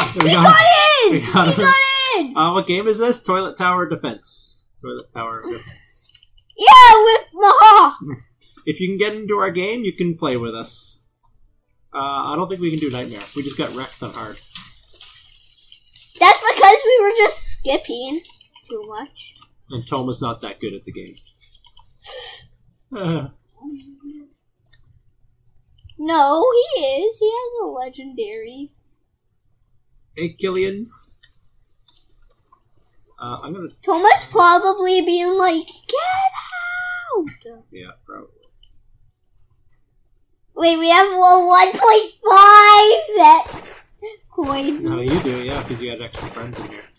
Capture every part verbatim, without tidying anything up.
We, we got, got in! We got, we got in! Uh, what game is this? Toilet Tower Defense. Toilet Tower Defense. Yeah, with Maha! If you can get into our game, you can play with us. Uh, I don't think we can do Nightmare. We just got wrecked on hard. That's because we were just skipping too much. And Toma's not that good at the game. Uh, No, he is. He has a legendary. hey, Killian. Uh, I'm gonna... Thomas probably being like, get out! Yeah, probably. Wait, we have a one point five that coin. No, you do, yeah, because you got extra friends in here.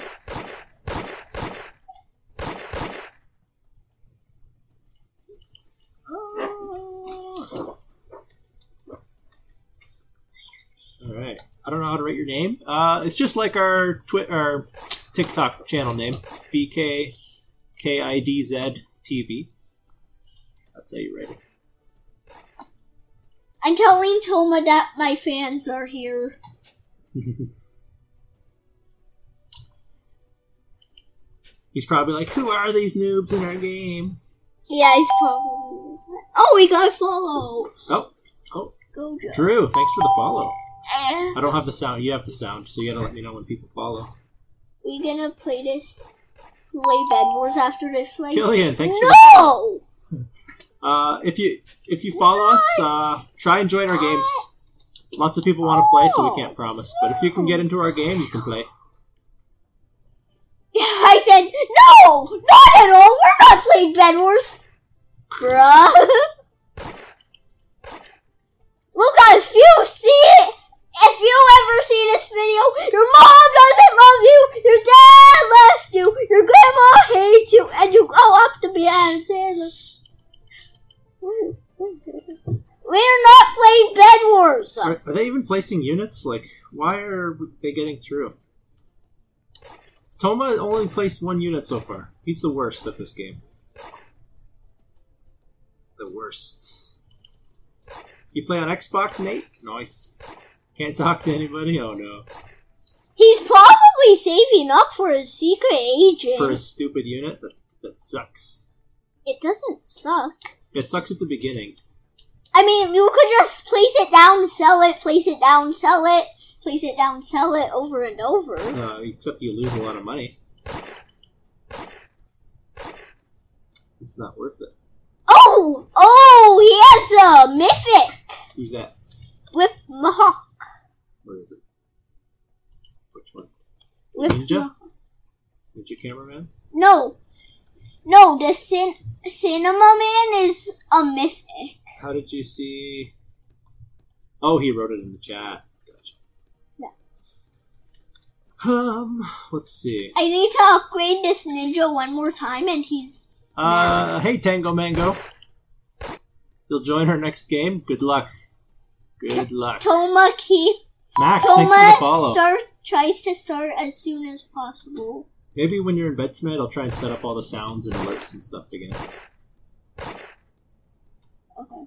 Alright. I don't know how to write your name. Uh, it's just like our twi- our TikTok channel name. B K K I D Z T V. That's how you write it. I'm telling Toma that my fans are here. He's probably like, who are these noobs in our game? Yeah, he's probably. Oh, we got a follow. Oh, oh. Go, Joe. Drew, thanks for the follow. Eh, I don't have the sound. You have the sound, so you gotta let me know when people follow. we gonna play this. Play Bed Wars after this, right? Killian, thanks for No! the Uh, if you if you follow us, uh, try and join our games. Lots of people want to play, so we can't promise. But if you can get into our game, you can play. I said, no! Not at all! We're not playing Bed Wars! Bruh. Look, if you see it, if you ever see this video, your mom doesn't love you, your dad left you, your grandma hates you, and you go up to me and say, we're not playing Bed Wars! Are, are they even placing units? Like, why are they getting through? Toma only placed one unit so far. He's the worst at this game. The worst. You play on Xbox, Nate? Nice. Can't talk to anybody? Oh no. He's probably saving up for his secret agent. For a stupid unit? That, that sucks. It doesn't suck. It sucks at the beginning. I mean, you could just place it down, sell it, place it down, sell it, place it down, sell it over and over. Uh, except you lose a lot of money. It's not worth it. Oh! Oh! He has a mythic! Who's that? Whip Mahawk. What is it? Which one? Whip Ninja? Mahawk. Ninja Cameraman? No. No, the cin- Cinema Man is a mythic. How did you see... Oh, he wrote it in the chat. Gotcha. Yeah. Um, let's see. I need to upgrade this ninja one more time, and he's... Uh, hey Tango Mango. You'll join our next game? Good luck. Good luck. Toma keep... Max, thanks for the Toma follow. start, tries to start as soon as possible. Maybe when you're in bed tonight, I'll try and set up all the sounds and alerts and stuff again. Okay.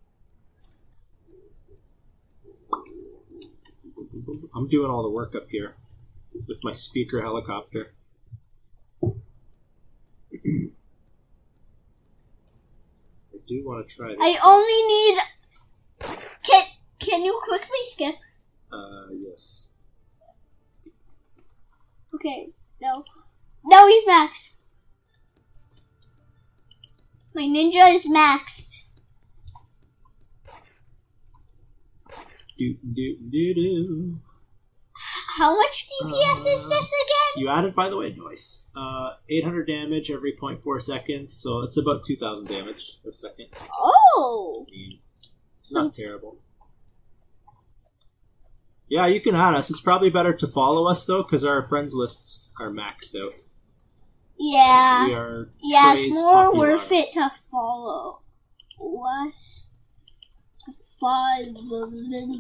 I'm doing all the work up here with my speaker helicopter. I do want to try this. I only need... Can, can you quickly skip? Uh, yes. Okay, no. No, he's maxed. My ninja is maxed. Do, do, do, do. How much D P S Uh, is this again? You added, by the way, noise. Uh, eight hundred damage every zero point four seconds, so it's about two thousand damage a second. Oh! I mean, it's not terrible. Yeah, you can add us. It's probably better to follow us, though, because our friends lists are maxed out. Yeah. We are Yeah, Trey's it's more popular. worth it to follow us. To follow.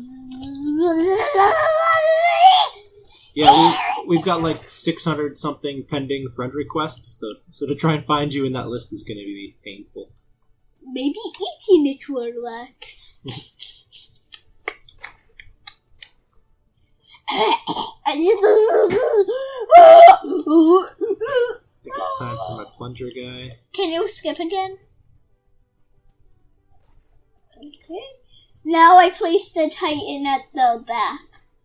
Yeah, we, we've got like six hundred something pending friend requests, to, so to try and find you in that list is going to be painful. Maybe eating it will work. And you I think it's time for my plunger guy. Can you skip again? Okay. Now I place the Titan at the back.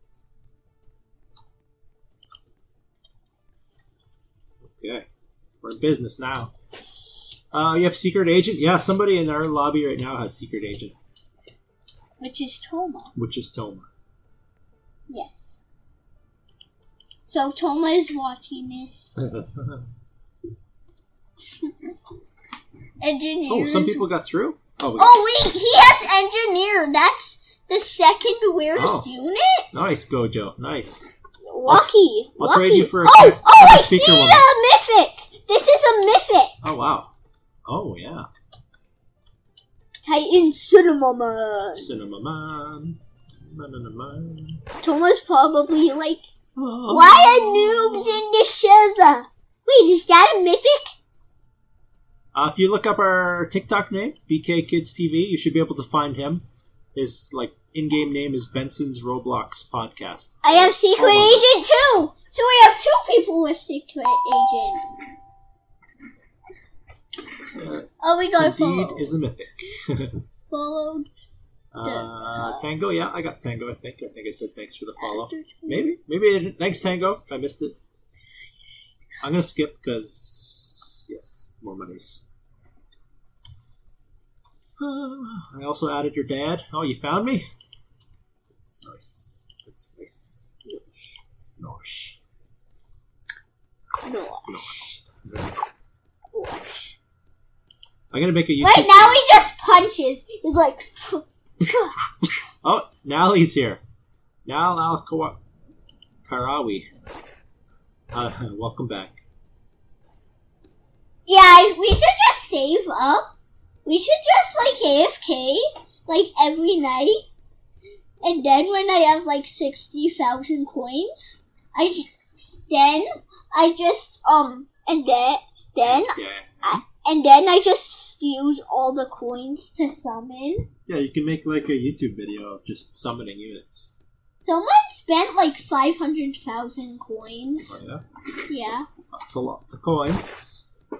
Okay. We're in business now. Uh, you have Secret Agent? Yeah, somebody in our lobby right now has Secret Agent. Which is Toma. Which is Toma. Yes. So Toma is watching this. Engineer. Oh, some people got through? Oh, we got Oh wait, he has engineer. That's the second weirdest Oh. unit. Nice, Gojo. Nice. Lucky. I'll lucky. trade you for a oh, cat- oh, I a see speaker woman. the mythic. This is a mythic. Oh, wow. Oh, yeah. Titan Cinnamon. Cinema Man. Man. Toma's probably like, Oh. why are noobs in the server? Wait, is that a mythic? Uh, if you look up our TikTok name, B K Kids T V, you should be able to find him. His like in-game name is Benson's Roblox Podcast. I have Secret Oh. Agent too. So we have two people with Secret Agent. Uh, Oh, we got indeed followed. is a mythic. Followed. uh, Tango, yeah, I got Tango. I think. I think I said thanks for the follow. Maybe, maybe I didn't. Thanks, Tango. If I missed it, I'm gonna skip because yes, more monies. Uh, I also added your dad. Oh, you found me? That's nice. That's nice. Nosh. No. Nosh. I'm gonna make a YouTube. Right now he just punches. He's like. Oh, Nally's here. Nal Al Kawa- Karawi. Uh, welcome back. Yeah, we should just save up. We should just like A F K like every night, and then when I have like sixty thousand coins, I j- then I just um and then then Yeah. I, and then I just use all the coins to summon. Yeah, you can make like a YouTube video of just summoning units. Someone spent like five hundred thousand Oh coins. yeah, Yeah. that's a lot of coins.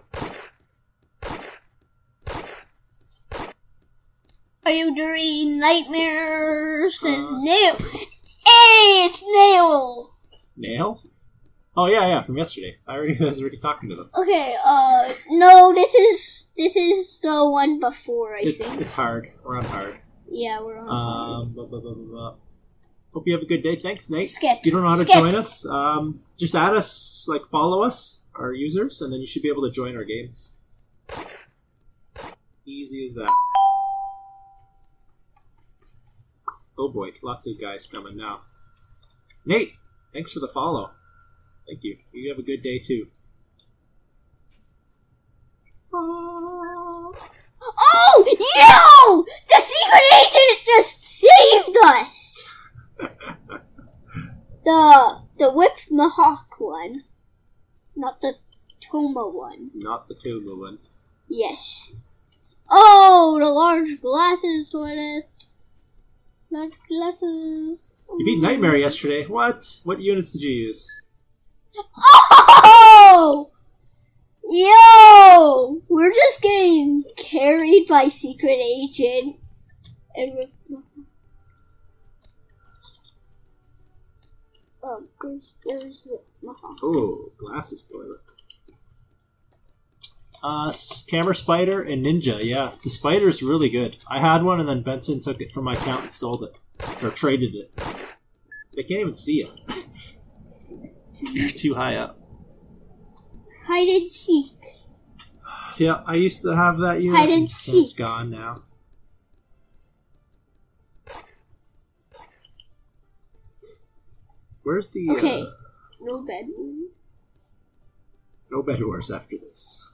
Are you doing Nightmare? Says Uh. Nail. Hey, it's Nail. Nail? Oh yeah, yeah, from yesterday. I already I was already talking to them. Okay, uh, no, this is this is the one before, I It's think. it's hard. We're on hard. Yeah, we're on. Um, blah, blah, blah, blah, blah. Hope you have a good day. Thanks, Nate. Skip. If you don't know how to Skip. join us, um, just add us, like follow us, our users, and then you should be able to join our games. Easy as that. Oh boy, lots of guys coming now. Nate, thanks for the follow. Thank you. You have a good day too. Oh, yo! The secret agent just saved us. the the Whip Mahawk one, not the Toma one. Not the Tuma one. Yes. Oh, the large glasses toilet. Large glasses. You beat Nightmare yesterday. What? What units did you use? Oh! Yo! We're just getting carried by Secret Agent. And we're... Um, there's, there's Mahawk. Oh, glasses toilet. Uh, s- Camera Spider and Ninja. Yeah, the Spider's really good. I had one and then Benson took it from my account and sold it. Or traded it. They can't even see it. You're too high up. Hide and seek. Yeah, I used to have that unit. Hide and and seek. It's gone now. Where's the... Okay. Uh, No bedroom. no Bed Wars after this.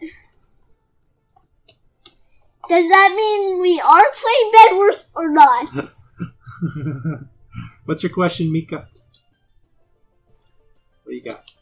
Does that mean we are playing Bed Wars or not? What's your question, Mika? What do you got?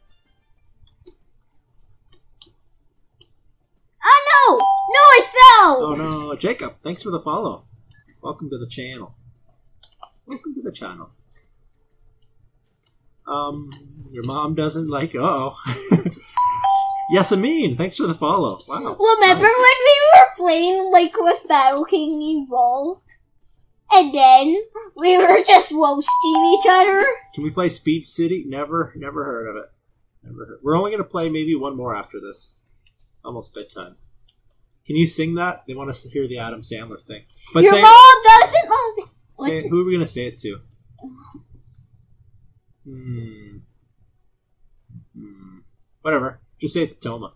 Oh no! No, I fell! Oh no, Jacob, thanks for the follow. Welcome to the channel. Welcome to the channel. Um, your mom doesn't like. Uh oh. Yes, Amin. Thanks for the follow. Wow. Remember nice. when we were playing like with Battle King Evolved, and then we were just roasting each other? Can we play Speed City? Never, never heard of it. Never heard. We're only gonna play maybe one more after this. Almost bedtime. Can you sing that? They want us to hear the Adam Sandler thing. But Your say mom doesn't love it. Say it, who are we going to say it to? Hmm. Hmm. Whatever. Just say it to Toma.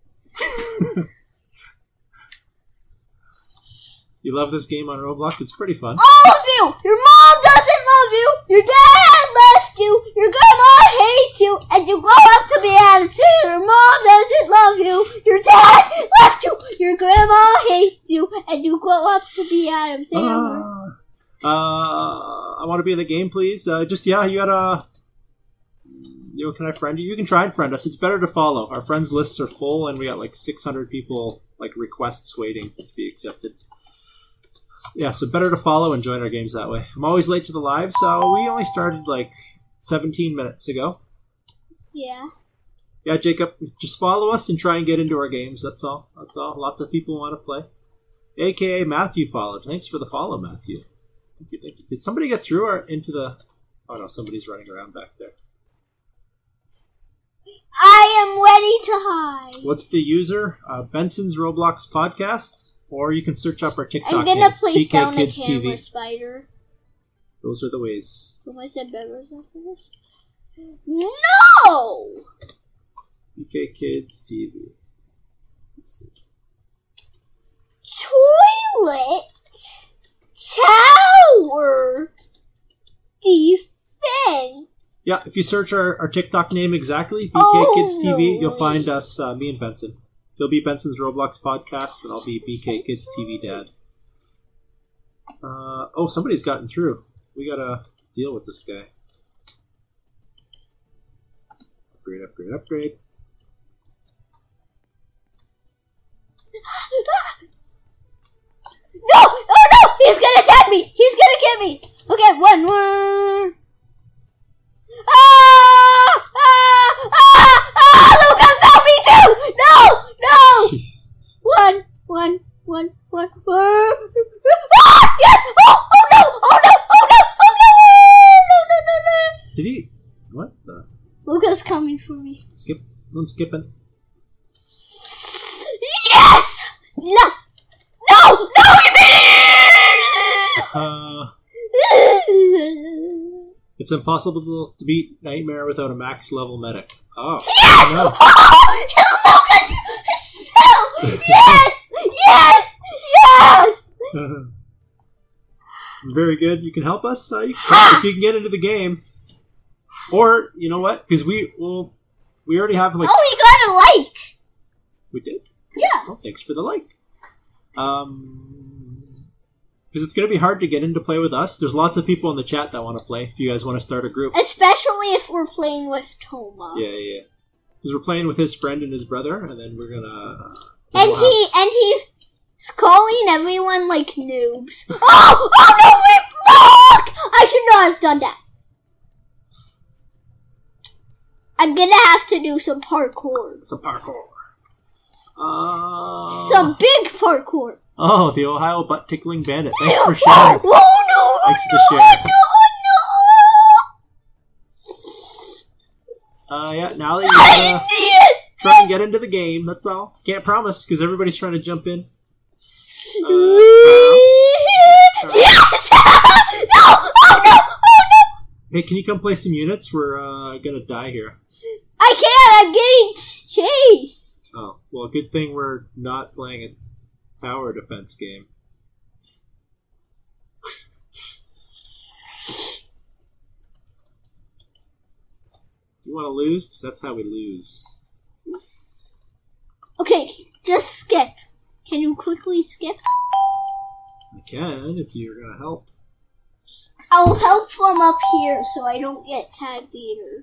You love this game on Roblox? It's pretty fun. All of you! Your mom doesn't love you! Your dad left you! Your grandma hates you! And you grow up to be Adam Sandler! Your mom doesn't love you! Your dad left you! Your grandma hates you! And you grow up to be Adam Sandler! Uh, uh, I want to be in the game, please. Uh, just, yeah, you gotta... You know, can I friend you? You can try and friend us. It's better to follow. Our friends lists are full, and we got like six hundred people, like, requests waiting to be accepted. Yeah, so better to follow and join our games that way. I'm always late to the live, so we only started like seventeen minutes ago. Yeah. Yeah, Jacob, just follow us and try and get into our games. That's all. That's all. Lots of people want to play. A K A Matthew followed. Thanks for the follow, Matthew. Thank you, thank you. Did somebody get through or into the... Oh, no, somebody's running around back there. I am ready to hide. What's the user? Uh, Benson's Roblox Podcast? Or you can search up our TikTok I'm gonna name, place B K down Kids a T camera V. spider. Those are the ways. Who am I said better after this? No! B K Kids T V. Let's see. Toilet tower defense. Yeah, if you search our, our TikTok name exactly, B K Oh, Kids T V, no you'll way. find us, uh, me and Benson. He'll be Benson's Roblox Podcast, and I'll be B K Kids T V Dad. Uh, oh, somebody's gotten through. We gotta deal with this guy. Upgrade, upgrade, upgrade. No! Oh no! He's gonna attack me! He's gonna get me! Okay, one more. Ah! Ah! Ah! Ah! Luca found me too! No! No! Jeez. One, one, one, one, one. Ah! Yes! Oh! Oh no! Oh no! Oh no! Oh no! No! No! No! No! Did he... What the... Luca's coming for me. Skip... I'm skipping. Yes! No! No! No! Uh... It's impossible to beat Nightmare without a max level medic. Oh, Yes! no. Oh! Look! Yes! Yes! Yes! Very good. You can help us uh, you can, if you can get into the game. Or, you know what? Because we, well, we already have, like... Oh, we got a like! We did? Yeah. Well, thanks for the like. Um... Because it's going to be hard to get in to play with us. There's lots of people in the chat that want to play. If you guys want to start a group. Especially if we're playing with Toma. Yeah, yeah. Because we're playing with his friend and his brother, and then we're going to... And he, and he's calling everyone like noobs. Oh! Oh no, we fuck! I should not have done that. I'm gonna have to do some parkour. Some parkour. Uh... Some big parkour. Oh, the Ohio butt tickling bandit. Thanks for Oh, sharing. oh no! Thanks for no, sharing. no, Uh, yeah, now that you no! I gotta did! try and get into the game, that's all. Can't promise, because everybody's trying to jump in. Uh, Yes! No! Oh no! Oh no! hey, can you come play some units? We're, uh, gonna die here. I can't! I'm getting chased! Oh, well, good thing we're not playing a tower defense game. You want to lose? Because that's how we lose. Okay, just skip. Can you quickly skip? I can, if you're gonna help. I'll help from up here so I don't get tagged either.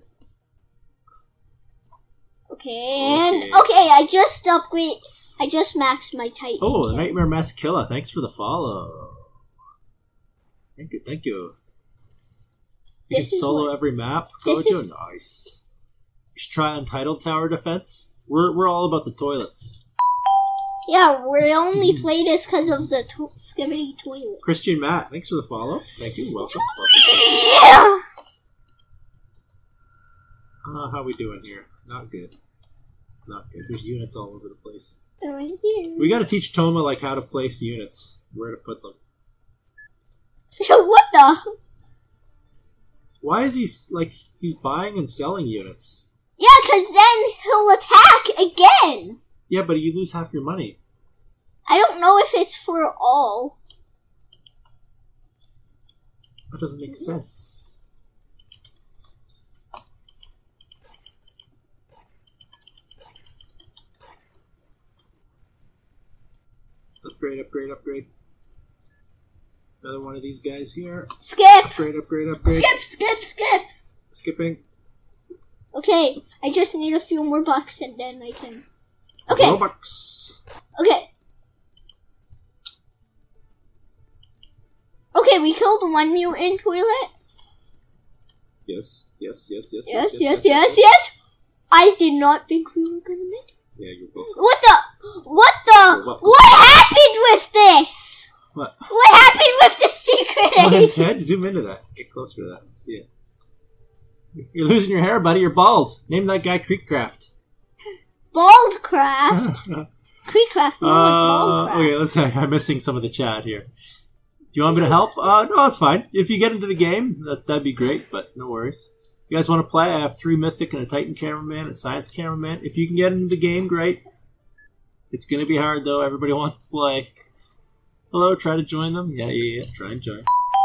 Okay, and Okay. okay, I just upgrade. I just maxed my Titan. Oh, the Nightmare Maskilla. Thanks for the follow. Thank you, thank you. You This can is solo what- every map. this Gojo, is- nice. You should try Untitled Tower Defense. We're we're all about the toilets. Yeah, we only play this because of the to- Skibidi toilet. Christian Matt, thanks for the follow. Thank you. Welcome. Yeah. Uh, how we doing here? Not good. Not good. There's units all over the place. Right here. We got to teach Toma like how to place units, where to put them. What the? Why is he s- like he's buying and selling units? Yeah, because then he'll attack again. Yeah, but you lose half your money. I don't know if it's for all. That doesn't make sense. Upgrade, upgrade, upgrade. Another one of these guys here. Skip! Upgrade, upgrade, upgrade. Skip, skip, skip! Skipping. Okay, I just need a few more bucks and then I can... Okay, Robux. okay. Okay, we killed one mutant toilet. Yes, yes, yes, yes, Yes, yes, yes, yes. I did not think we were gonna make it. Yeah, you're both. What the? What the? What? What happened with this? What? What happened with the secret On his agent? head? Zoom into that. Get closer to that. Let's see it. You're losing your hair, buddy. You're bald. Name that guy Creekcraft. Baldcraft. Creekcraft. More like Uh, Baldcraft. okay, let's. I'm missing some of the chat here. Do you want me to help? Uh, no, that's fine. If you get into the game, that that'd be great. But no worries. You guys want to play? I have three Mythic and a Titan cameraman and Science cameraman. If you can get into the game, great. It's gonna be hard though. Everybody wants to play. Hello, try to join them. Yeah, yeah, yeah. Try and join.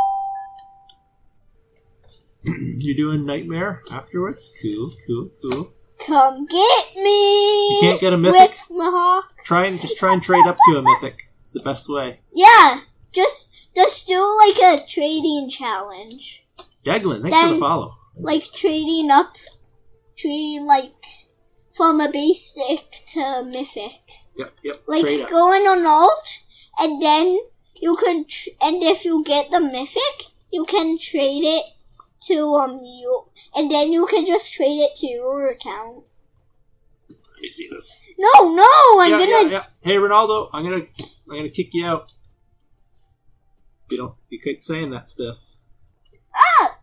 You're doing Nightmare afterwards? Cool, cool, cool. Come get me. You can't get a Mythic? With my hawk. Try and just try and trade up to a Mythic. It's the best way. Yeah, just just do like a trading challenge. Deglin, thanks for Then- the follow. Like trading up, trading like from a basic to mythic. Yep, yep. Like trade up. going on alt, and then you can, tr- and if you get the mythic, you can trade it to um you, and then you can just trade it to your account. Let me see this. No, no, I'm yeah, gonna. yeah, yeah. Hey, Ronaldo, I'm gonna, I'm gonna kick you out. You don't, you keep saying that stuff. Ah!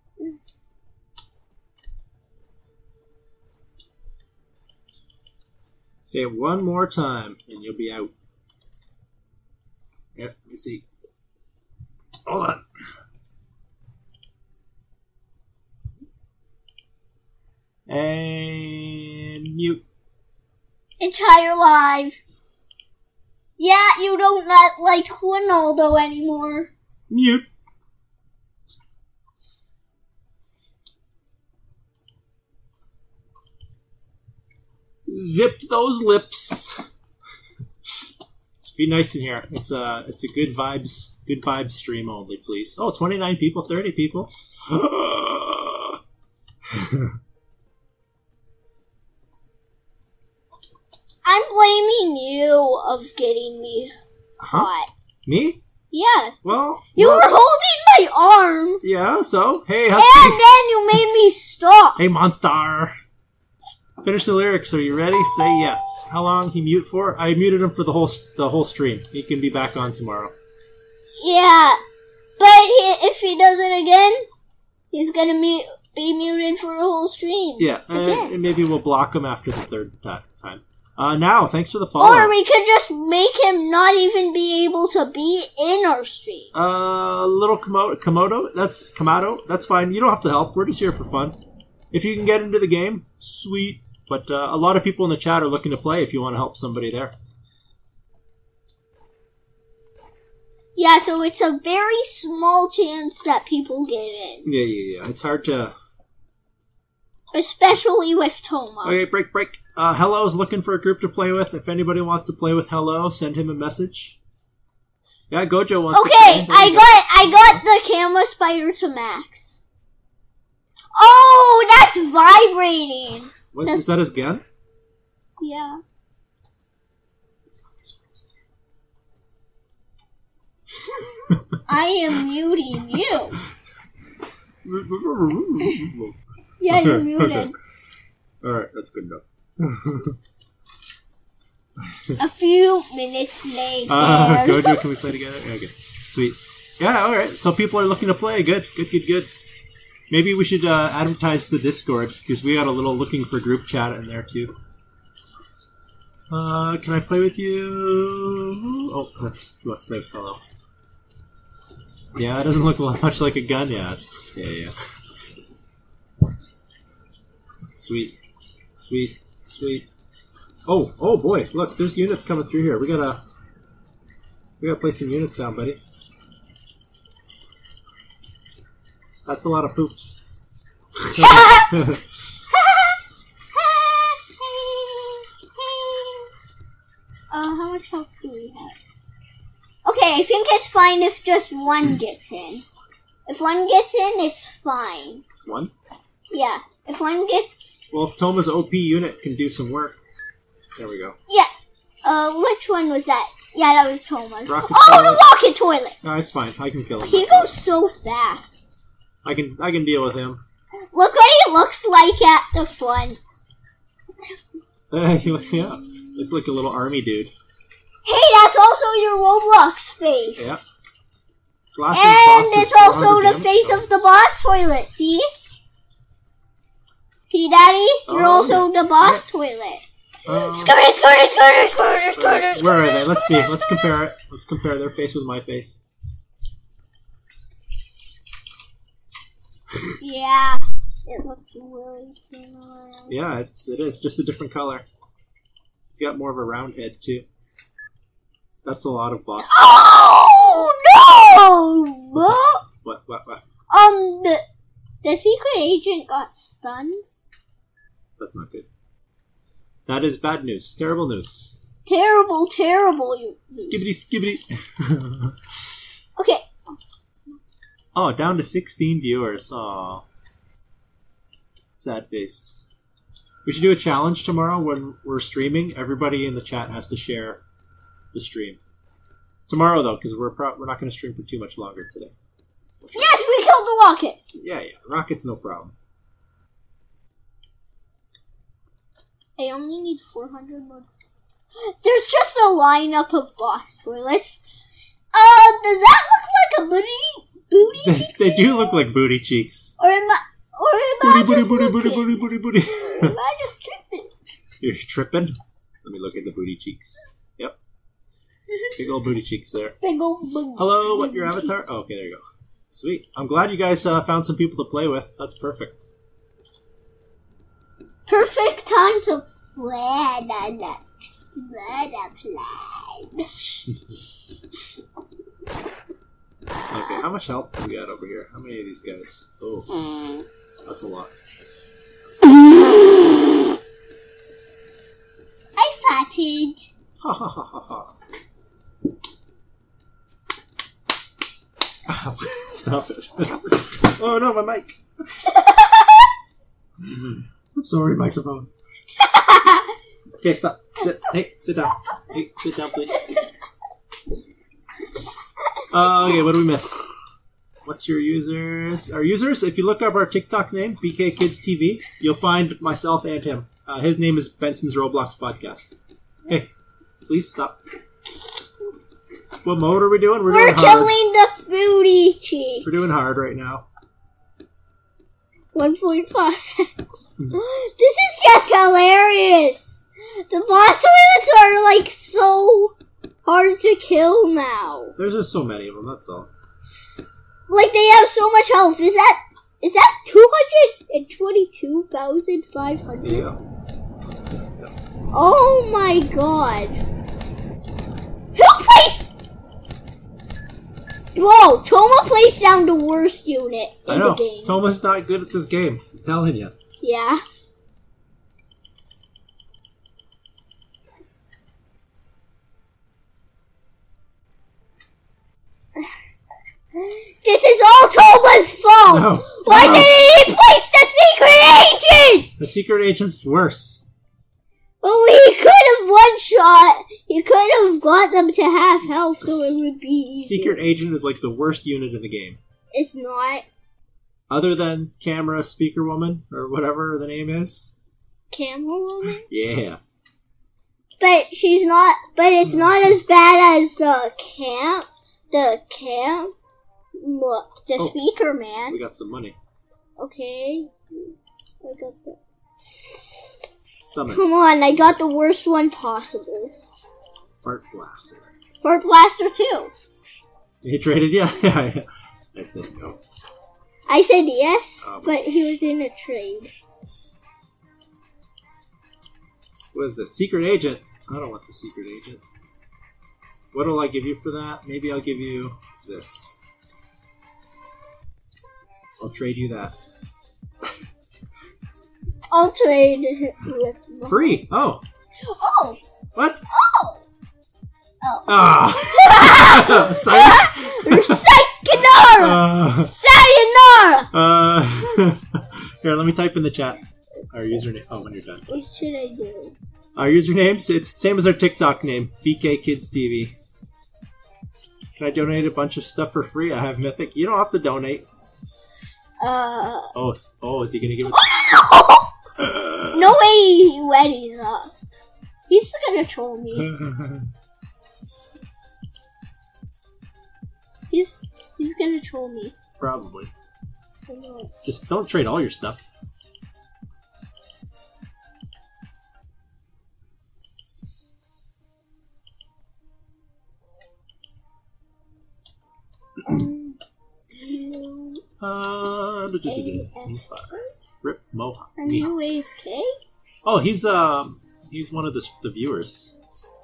Say it one more time, and you'll be out. Yeah, let me see. Hold on. And mute. Entire live. Yeah, you don't not like Ronaldo anymore. Mute. Zipped those lips. Be nice in here. It's a it's a good vibes good vibes stream only, please. Oh, twenty-nine people, thirty people. I'm blaming you of getting me Huh? caught. Me? Yeah, Well, you well, were holding my arm, yeah. So hey, how's and then you made me stop. hey, monster. Finish the lyrics. Are you ready? Say yes. How long he mute for? I muted him for the whole the whole stream. He can be back on tomorrow. Yeah, but he, if he does it again, he's gonna be, be muted for the whole stream. Yeah, Again. uh, and maybe we'll block him after the third ti- time. Uh, now, thanks for the follow. Or we could just make him not even be able to be in our stream. Uh, little Komodo, Komodo, that's Kamado, that's fine. You don't have to help. We're just here for fun. If you can get into the game, sweet. But uh, a lot of people in the chat are looking to play if you want to help somebody there. Yeah, so it's a very small chance that people get in. Yeah, yeah, yeah. It's hard to... Especially with Toma. Okay, break, break. Uh, Hello's looking for a group to play with. If anybody wants to play with Hello, send him a message. Yeah, Gojo wants to Okay, play. There I you go. got I got the camera spider to max. Oh, that's vibrating. What, is that his gun? Yeah. I am muting you. Yeah, you're muted. Alright, that's good enough. A few minutes later. Uh, Gojo, can we play together? Okay, sweet. Yeah, alright. So people are looking to play. Good, good, good, good. Maybe we should uh, advertise the Discord, because we got a little looking for group chat in there too. Uh, can I play with you? Oh, that's let's play with fellow. Yeah, it doesn't look much like a gun. Yeah, it's yeah, yeah. Sweet, sweet, sweet. Oh, oh boy! Look, there's units coming through here. We gotta, we gotta place some units down, buddy. That's a lot of poops. Uh, how much health do we have? Okay, I think it's fine if just one gets in. If one gets in, it's fine. One? Yeah, if one gets... Well, if Toma's O P unit can do some work. There we go. Yeah. Uh, which one was that? Yeah, that was Toma's. Rocket oh, toilet. the rocket toilet! No, it's fine. I can kill him. He myself. goes so fast. I can I can deal with him. Look what he looks like at the front. Uh, yeah, looks like a little army dude. Hey, that's also your Roblox face. Yeah. Glass And is it's also the face of the boss toilet, see? See, Daddy? You're Oh, also yeah. the boss Yeah. toilet. Uh, Scooter, scooter, scooter, scooter, scooter, where are they? Let's see. Let's compare it. Let's compare their face with my face. Yeah, it looks really similar. Yeah, it's it is just a different color. It's got more of a round head too. That's a lot of boss. Oh no! What's What? What? What? Um, the the secret agent got stunned. That's not good. That is bad news. Terrible news. Terrible, terrible. You. Skibbity skibbity. Okay. Oh, down to sixteen viewers. Aw. Sad face. We should do a challenge tomorrow when we're streaming. Everybody in the chat has to share the stream. Tomorrow, though, because we're pro- we're not going to stream for too much longer today. Yes, we killed the rocket. Yeah, yeah. Rocket's no problem. I only need four hundred more. There's just a lineup of boss toilets. Uh, does that look like a booty booty They, cheek? they do look like booty cheeks. Or am I? Or am I Booty, just booty, booty, tripping? booty, booty, booty, booty. Or am I just tripping? You're tripping? Let me look at the booty cheeks. Yep. Big old booty cheeks there. Big old booty. Hello, what, your avatar? Oh, okay, there you go. Sweet. I'm glad you guys uh, found some people to play with. That's perfect. Perfect time to plan the next murder plan. Okay, how much health do we got over here? How many of these guys? Oh, that's a lot. I farted. Ha ha ha ha ha. Ow. Stop it. Oh no, my mic. I'm sorry, microphone. Okay, stop. Sit. Hey, sit down. Hey, sit down, please. Uh, okay, what do we miss? What's your users? Our users, if you look up our TikTok name, B K Kids T V, you'll find myself and him. Uh, his name is Benson's Roblox Podcast. Hey, please stop. What mode are we doing? We're, We're doing hard. killing the booty cheek. We're doing hard right now. one point five. This is just hilarious. The boss toilets are like so hard to kill now. There's just so many of them, that's all. Like they have so much health. Is that is that two hundred and twenty-two thousand five hundred? Yeah. Oh my god! Who placed? Whoa! Toma placed down the worst unit in I know. the game. Toma's not good at this game. I'm telling you. Yeah. This is all Toma's fault! No. Why No. didn't he place the secret agent? The secret agent's worse. Well, he could have one shot. He could have got them to half health, so it would be easier. Secret agent is like the worst unit in the game. It's not. Other than Camera Speaker Woman, or whatever the name is. Camera Woman? Yeah. But she's not, but it's not as bad as the camp, the camp, the Oh, speaker man. We got some money. Okay. I got the... Summon. Come on, I got the worst one possible. Fart Blaster. For Blaster two. You traded? Yeah. yeah, yeah. I said no. I said yes, Um, but he was in a trade. What is the secret agent? I don't want the secret agent. What'll I give you for that? Maybe I'll give you this. I'll trade you that. I'll trade with... Free! Oh! Oh! What? Oh! Oh. Ah! Sorry. Sayonara! Uh, Sayonara! uh, here, let me type in the chat our username. Oh, when you're done. What should I do? Our usernames, it's the same as our TikTok name, B K Kids T V. Can I donate a bunch of stuff for free? I have Mythic. You don't have to donate. Uh... Oh, oh, is he gonna give it? Uh, No way Weddy's up. He's gonna troll me. He's he's gonna troll me. Probably. I know. Just don't trade all your stuff. Uh, Rip Mohawk. Are you A F K? Oh, he's um, he's one of the the viewers.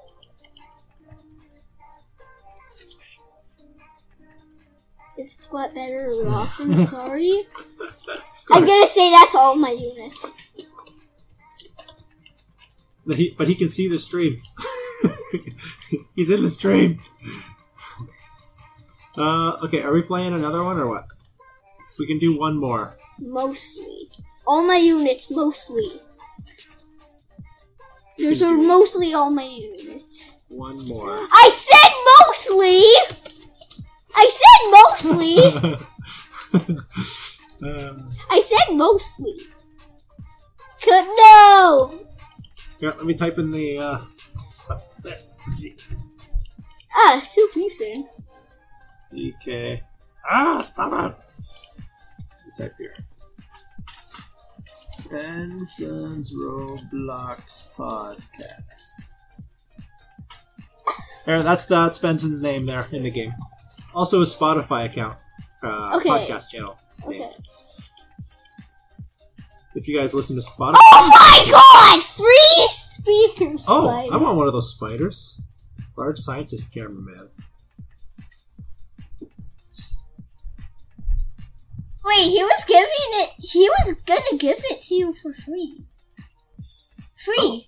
Is Squat better or off? I'm sorry. I'm gonna say that's all my units. But he, but he can see the stream. He's in the stream. Uh, okay, are we playing another one or what? We can do one more. Mostly. All my units, mostly. Those are mostly all my units. One more. I said mostly! I said mostly! um, I said mostly. Could no! here, let me type in the, uh, there. Let's see. Ah, Soup Ethan. D K. Ah, stop it! Let's type here. Benson's Roblox Podcast. There, that's that's Benson's name there in the game. Also, his Spotify account, uh, Okay. podcast channel. Name. Okay. If you guys listen to Spotify. Oh my god! Free speaker Oh, spider. I want one of those spiders. Large scientist cameraman. Wait, he was giving it. He was gonna give it to you for free. Free.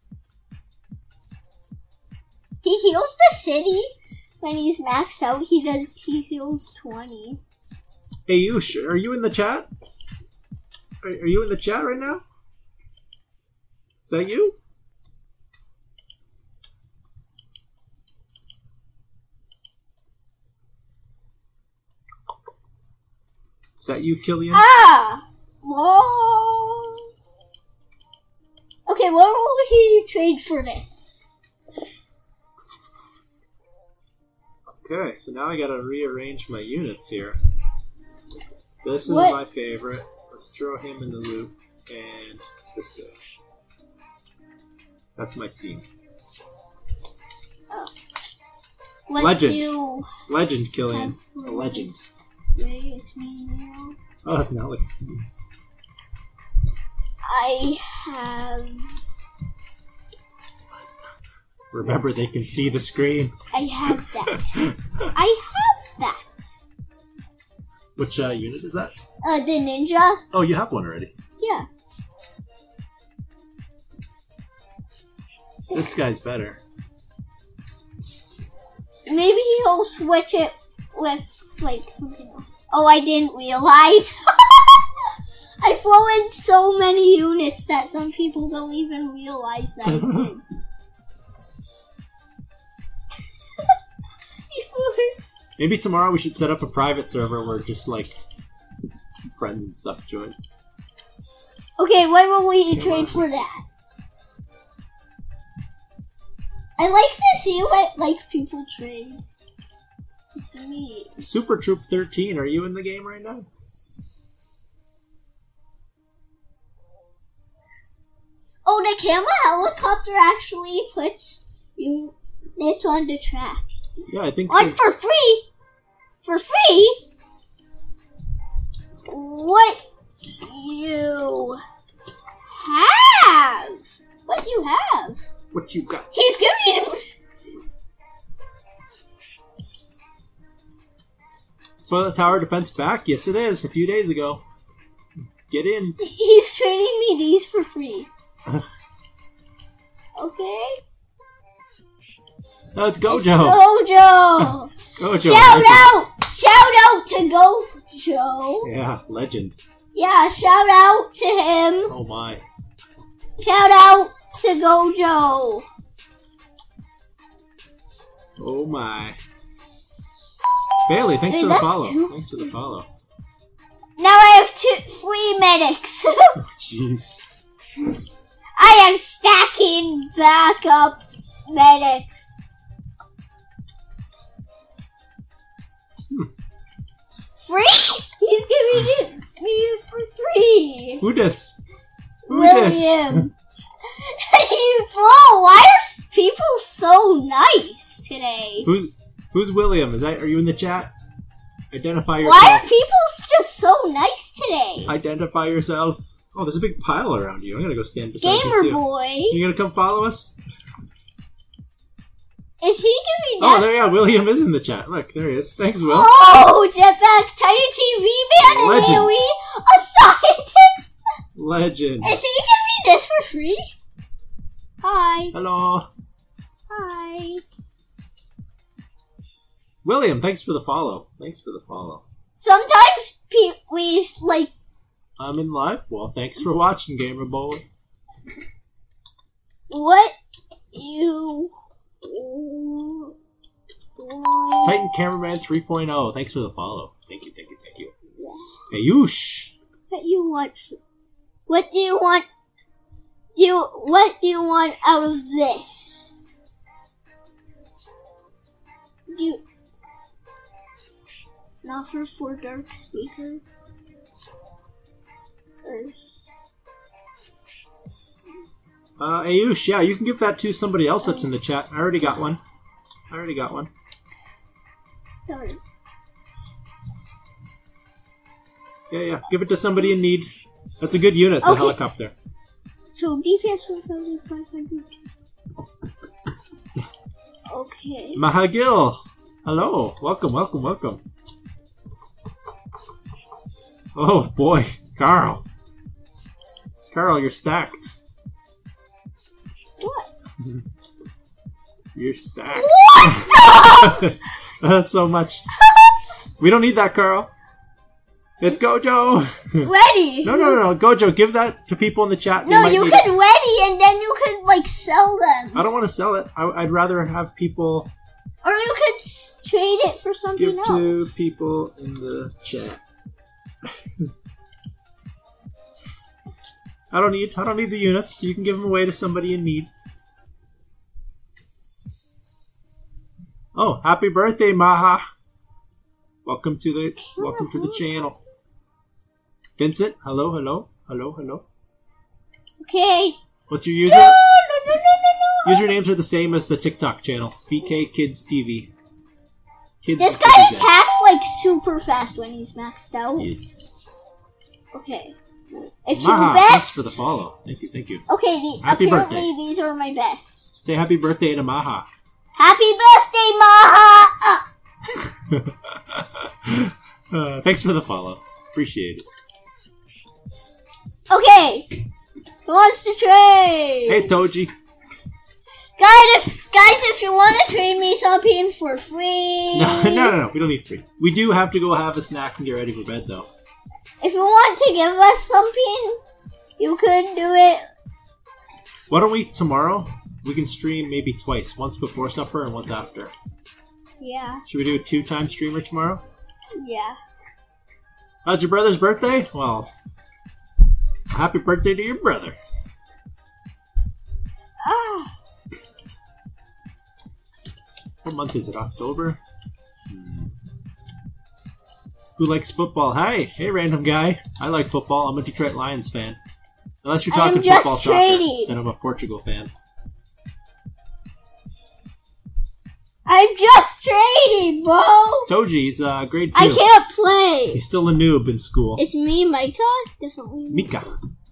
He heals the city when he's maxed out. He does. He heals twenty. Hey, you, sh- are you in the chat? Are, are you in the chat right now? Is that you? Is that you, Killian? Ah. Whoa. Okay, what will he trade for this? Okay, so now I gotta rearrange my units here. This is What? my favorite. Let's throw him in the loop. And this guy. That's my team. What Legend. do Legend, Killian. have A for legend. this? Wait, it's me now. Oh, that's not like. I have. Remember, they can see the screen. I have that. I have that. Which uh, unit is that? Uh, the ninja. Oh, you have one already. Yeah. This guy's better. Maybe he'll switch it with like something else. Oh, I didn't realize. I throw in so many units that some people don't even realize that. I did. Maybe tomorrow we should set up a private server where just like friends and stuff join. Okay, when will we Come trade on. for that? I like to see what like people trade. It's neat. Super Troop thirteen, are you in the game right now? Oh, the camera helicopter actually puts units on the track. Yeah, I think. On that- for free. For free. What you have? What you have? What you got? He's giving me. Toilet Tower Defense back? Yes, it is. A few days ago. Get in. He's trading me these for free. Okay. No, it's Gojo. Gojo. Gojo. Shout legend. out! Shout out to Gojo. Yeah, legend. Yeah, shout out to him. Oh my. Shout out to Gojo. Oh my. Bailey, thanks Hey, for the that's follow. two- Thanks for the follow. Now I have two free medics. Oh, jeez. I am stacking backup medics. Hmm. Free? He's giving it me for free. Who dis? Who dis? William. You- Whoa, why are people so nice today? Who's Who's William? Is that? Are you in the chat? Identify Why are yourself. people just so nice today? Identify yourself. Oh, there's a big pile around you. I'm gonna go stand beside you Gamer too. boy. You gonna come follow us? Is he giving Oh, that? there yeah, William is in the chat. Look, there he is. Thanks, Will. Oh, Jetpack, Tiny T V Man, and Legend. AoE, a scientist. Legend. Is he giving this for free? Hi. Hello. Hi. William, thanks for the follow. Thanks for the follow. Sometimes pe- we like. I'm in live. Well, thanks for watching, Gamer Boy. What you want? Titan Cameraman three point oh. Thanks for the follow. Thank you, thank you, thank you. Ayush. What you want? What do you want? Do you, what do you want out of this? Do you an offer for Dark Speaker? Or, Uh, Ayush, yeah, you can give that to somebody else that's in the chat. I already got one. I already got one. sorry. Yeah, yeah. Give it to somebody in need. That's a good unit, the Okay. helicopter. So D P S one thousand five hundred. Okay. Mahagil. Hello. Welcome, welcome, welcome. Oh, boy. Carl. Carl, you're stacked. What? You're stacked. What? That's so much. We don't need that, Carl. It's Gojo. Ready? No, no, no, no. Gojo, give that to people in the chat. They No, might you need can it. ready and then you could like sell them, I don't want to sell it. I, I'd rather have people or you could s- trade it for something give else. to people in the chat. I don't need. I don't need the units. You can give them away to somebody in need. Oh, happy birthday, Maha! Welcome to the welcome to the channel. Vincent, hello, hello, hello, hello. Okay. What's your No, user? no, no, no, no, no. Usernames are the same as the TikTok channel. B K Kids T V. Kids This T V guy Z. attacks like super fast when he's maxed out. Yes. Okay. It's Maha, your thanks best. for the follow. Thank you, thank you. Okay, the, Happy apparently birthday. these are my best. Say happy birthday to Maha. Happy birthday, Maha! Uh, uh, thanks for the follow. Appreciate it. okay. Who wants to trade? Hey, Toji. Guys, if, guys, if you want to trade me something for free. No, no, no, no. We don't need free. We do have to go have a snack and get ready for bed, though. If you want to give us something, you could do it. Why don't we, tomorrow, we can stream maybe twice. Once before supper and once after. Yeah. Should we do a two-time streamer tomorrow? Yeah. That's your brother's birthday? Well, happy birthday to your brother. Ah. What month is it? October? Hmm. Who likes football? Hi, hey, random guy. I like football. I'm a Detroit Lions fan. Unless you're talking I'm just football trading. soccer, then I'm a Portugal fan. I'm just trading, bro. Toji's uh, grade two. I can't play. He's still a noob in school. It's me, Micah. Definitely. Mika.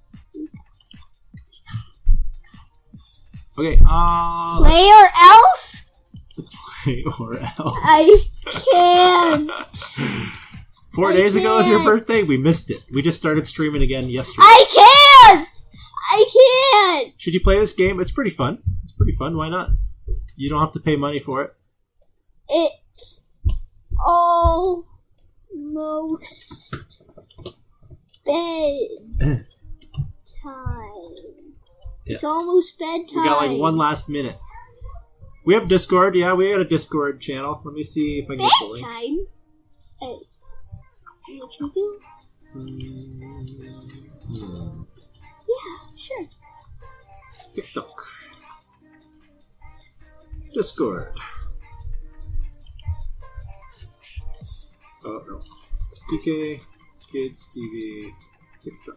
Okay, uh... Play or else? Play or else. I can. Four I days ago was your can't. birthday? We missed it. We just started streaming again yesterday. I can't. I can't. Should you play this game? It's pretty fun. It's pretty fun. Why not? You don't have to pay money for it. It's almost bedtime. Yeah. It's almost bedtime. We got like one last minute. We have Discord. Yeah, we got a Discord channel. Let me see if I can get the link. bedtime. Hey, what you do? Hmm. Yeah, sure. TikTok. Discord. Oh no. P K, Kids T V, TikTok.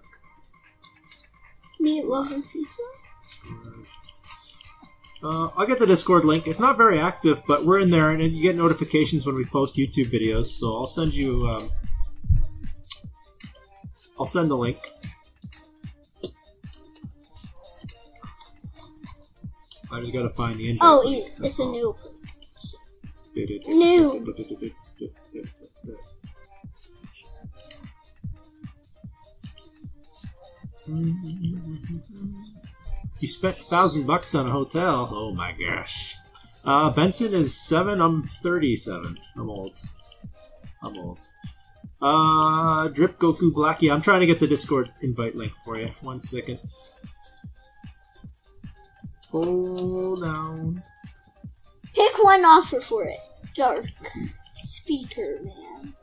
Meat lover pizza. Discord. Uh, I'll get the Discord link. It's not very active, but we're in there, and you get notifications when we post YouTube videos. So I'll send you. Um, I'll send the link. I just gotta find the invite. Oh, link. it- it's a new. New. You spent a thousand bucks on a hotel. Oh my gosh. Uh, Benson is seven. I'm thirty-seven. I'm old. I'm old. Uh, Drip Goku Blackie. I'm trying to get the Discord invite link for you. One second. Hold down. Pick one offer for it. Dark speaker man.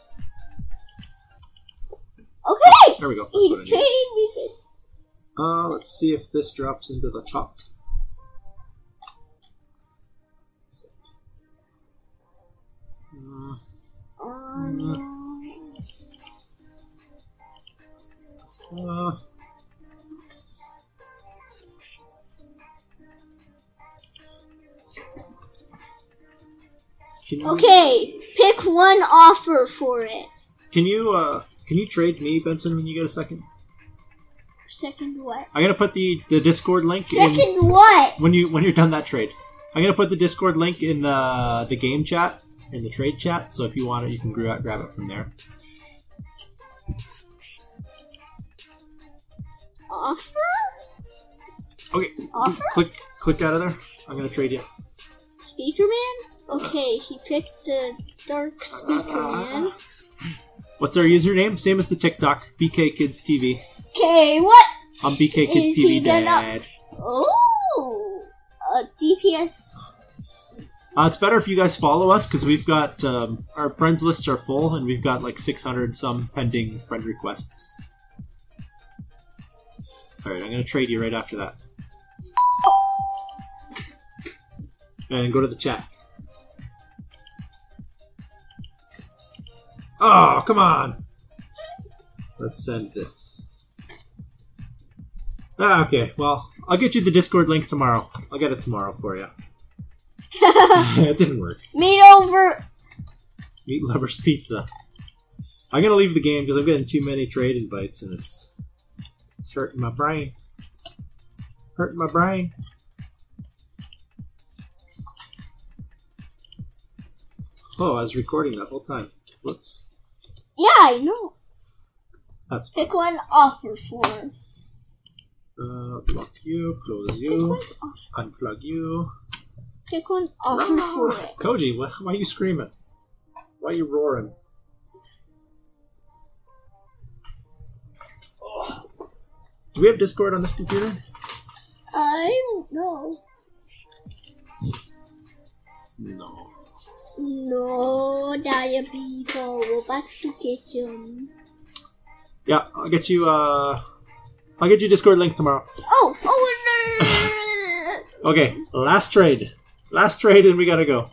Okay. There we go. That's what I He's need. trading me. good. Uh, let's see if this drops into the chat. Uh, Um, uh, can you, okay. Pick one offer for it. Can you uh can you trade me, Benson, when you get a second? Second what? I'm gonna put the, the Discord link in Second what? when you when you're done that trade. I'm gonna put the Discord link in the the game chat, in the trade chat. So if you want it, you can grab grab it from there. Offer? Okay, Offer? click click out of there. I'm gonna trade you. Speaker man? Okay, he picked the dark speaker man. What's our username? Same as the TikTok, B K Kids T V. Okay, what? I'm B K Kids Is T V he gonna- Dad. Oh, uh, D P S. Uh, it's better if you guys follow us because we've got um, our friends lists are full and we've got like six hundred some pending friend requests. All right, I'm gonna trade you right after that, and go to the chat. Oh, come on! Let's send this. Ah, okay. Well, I'll get you the Discord link tomorrow. I'll get it tomorrow for you. It didn't work. Meat over. Meat Lovers Pizza. I'm gonna leave the game because I'm getting too many trade invites and it's it's hurting my brain. Hurting my brain. Oh, I was recording that whole time. Whoops. Yeah, I know. That's Pick one offer for. uh block you, close Pick you, one offer. unplug you. Pick one offer for it. Koji, why, why are you screaming? Why are you roaring? Oh. Do we have Discord on this computer? I don't know. No. No. No, dire people. Go back to kitchen. Yeah, I'll get you. Uh, I'll get you Discord link tomorrow. Oh, oh no! Okay, last trade. Last trade, and we gotta go.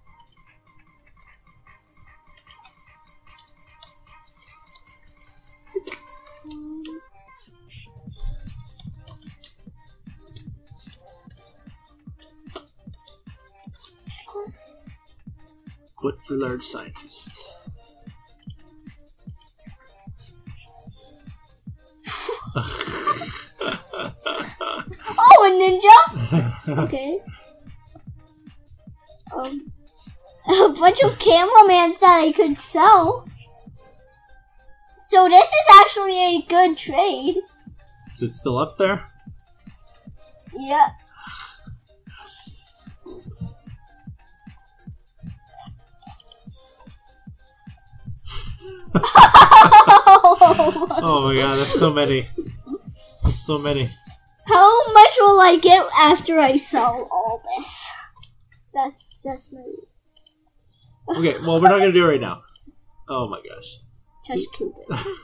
Quit for large scientist. Oh, a ninja? Okay. Um, a bunch of cameramans that I could sell. So this is actually a good trade. Is it still up there? Yeah. Oh my god, that's so many. That's so many. How much will I get after I sell all this? That's that's my. Okay, well, we're not gonna do it right now. Oh my gosh. Touch Cupid.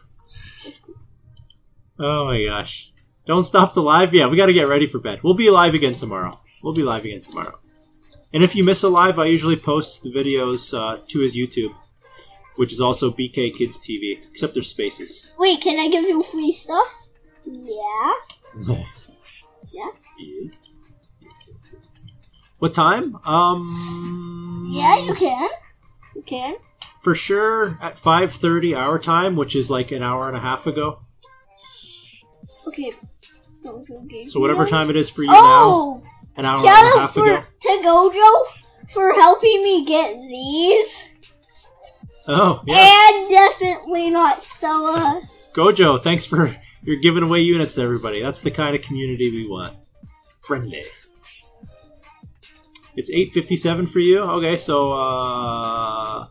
Oh my gosh. Don't stop the live. Yeah, we gotta get ready for bed. We'll be live again tomorrow. We'll be live again tomorrow. And if you miss a live, I usually post the videos uh, to his YouTube, which is also B K Kids T V, except there's spaces. Wait, can I give you free stuff? Yeah. Yeah. Yes. Yes, yes, yes. What time? Um. Yeah, you can. You can. For sure at five thirty our time, which is like an hour and a half ago. Okay. Gojo game. So whatever time it is for you oh! now, an hour Shout and a out half for, ago. to Gojo for helping me get these. Oh, yeah. And definitely not Stella. Gojo, thanks for you're giving away units to everybody. That's the kind of community we want. Friendly. It's eight fifty-seven for you? Okay, so uh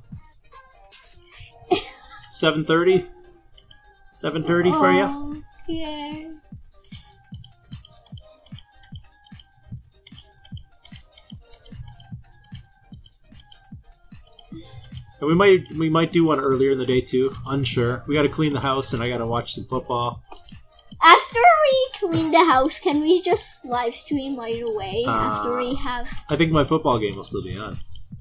seven thirty? seven thirty for you? Oh, yeah. And we might we might do one earlier in the day too. Unsure. We got to clean the house and I got to watch some football. After we clean the house, can we just live stream right away? Uh, after we have. I think my football game will still be on.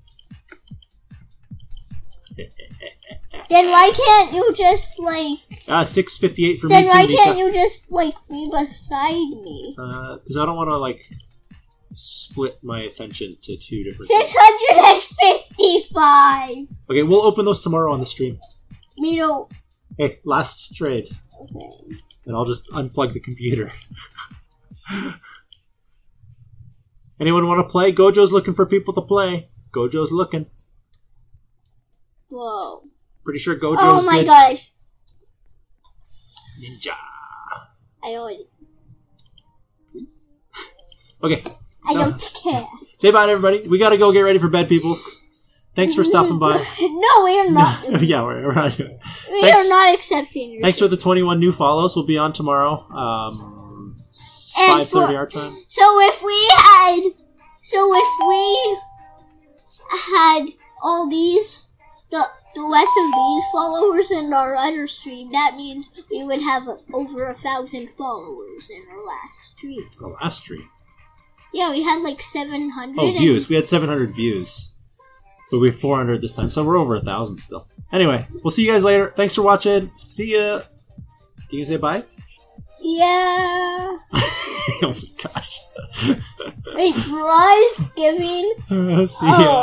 Then why can't you just like? Ah, six fifty-eight for Then me why too. can't you just like be beside me? Because I don't want to like split my attention to two different. Six things. hundred and fifty-five. Okay, we'll open those tomorrow on the stream. Me too. Hey, last trade. Okay. And I'll just unplug the computer. Anyone want to play? Gojo's looking for people to play. Gojo's looking. Whoa. Pretty sure Gojo's Oh my good. god. I, Ninja. I already. Please. Okay. I No. don't care. Say bye to everybody. We gotta go get ready for bed, peoples. Thanks for stopping by. No, we are not. yeah, we're, we're not doing it. We Thanks. are not accepting your Thanks for the twenty-one new follows. We'll be on tomorrow. Um, And five thirty for- our time. So if we had, so if we had all these, the the rest of these followers in our other stream, that means we would have over a thousand followers in our last stream. The last stream. Yeah, we had like seven hundred. Oh, views. We had seven hundred views. But we have four hundred this time, so we're over one thousand still. Anyway, we'll see you guys later. Thanks for watching. See ya. Can you say bye? Yeah. Oh my gosh. Wait, Bryce giving. See ya. Oh.